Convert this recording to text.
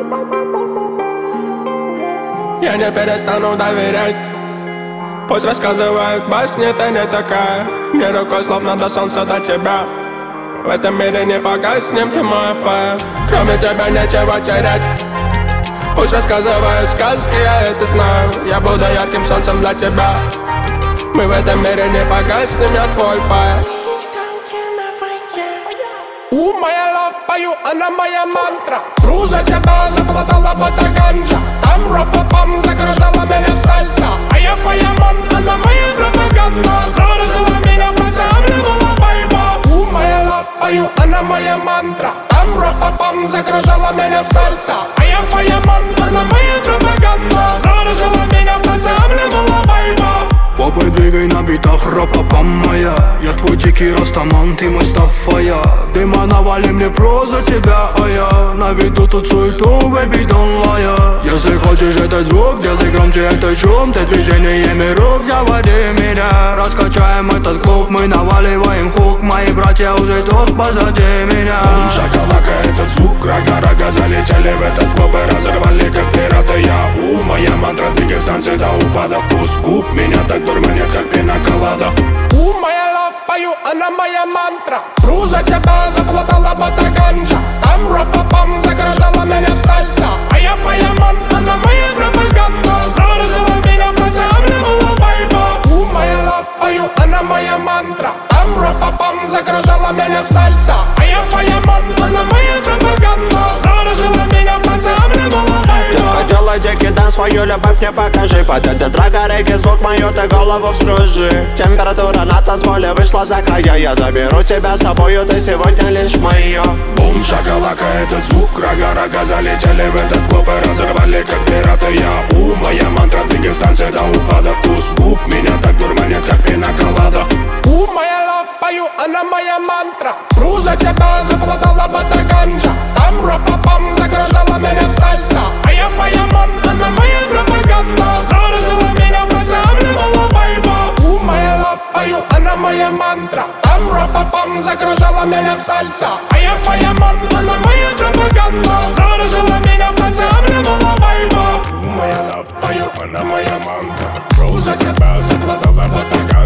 Я не перестану доверять. Пусть рассказывают басни, ты не такая. Мне рукой словно до солнца до тебя. В этом мире не погаснем, ты мой фаер. Кроме тебя нечего терять. Пусть рассказывают сказки, я это знаю. Я буду ярким солнцем для тебя. Мы в этом мире не погаснем, я твой фаер. Моя лав, пою, она моя мантра. Тру за тебя, заплатала ботаганджа. Там ропа-пам, загружала меня в сальса. А я фаяман, она моя пропаганда. Заворожила меня в ансамбле, была байба. Моя лав, пою, она моя мантра. Там ропа-пам, загружала меня в сальса. А я фаяман, она моя пропаганда. Заворожила меня в ансамбле, была байба. Попой двигай на битах, ропа-пам моя. Я твой дикий растаман, ты мой Стаффая. Дыма навали мне просто тебя, а я наведу тут суету, baby, don't lie. Если хочешь этот звук, делай громче этот шум. Ты движениями рук заводи меня. Раскачаем этот клуб, мы наваливаем хук. Мои братья уже тут позади меня. Бум, шакалака, этот звук, рага-рага. Залетели в этот клуб и разорвали как пираты. Я моя мантра, двигай в танце до упада. Вкус губ меня так дурманит, как пинаколада. Моя лав, пою, она моя мантра. Тру за тебя, заплатала ботаганджа. Там ропа-пам, загружала меня в сальса. А я фаяман, она моя пропаганда. Заворожила меня в ансамбле, была байба. Моя лав, пою, она моя мантра. Там ропа-пам, загружала меня в сальса. А я фаяман, она моя пропаганда. Заворожила меня в ансамбле, была байба. Делай дикий данс, свою любовь мне покажи. Под этот рага-реги звук мою ты голову вскружи. Температура на танцполе вышла за края. Я заберу тебя с собою, ты сегодня лишь моя. Бум, шакалака, этот звук, рага-рага. Залетели в этот клуб и разорвали как пираты. Я моя мантра, двигай в танце до упада. Вкус губ меня так дурманит, как пинаколада. Моя лав, пою, она моя мантра. Тру за тебя, заплатала ботаганджа. Там ропа-пам, загружала меня в сальса. А я фаяман, она моя пропаганда. Заворожила меня в ансамбле, была байба. Моя лав, пою, она моя мантра. Там ропа-пам, загружала меня в сальса. А я фаяман, она моя пропаганда. Заворожила меня в ансамбле, была байба. Моя лав, пою, она моя мантра. Тру за тебя, заплатала ботаганджа.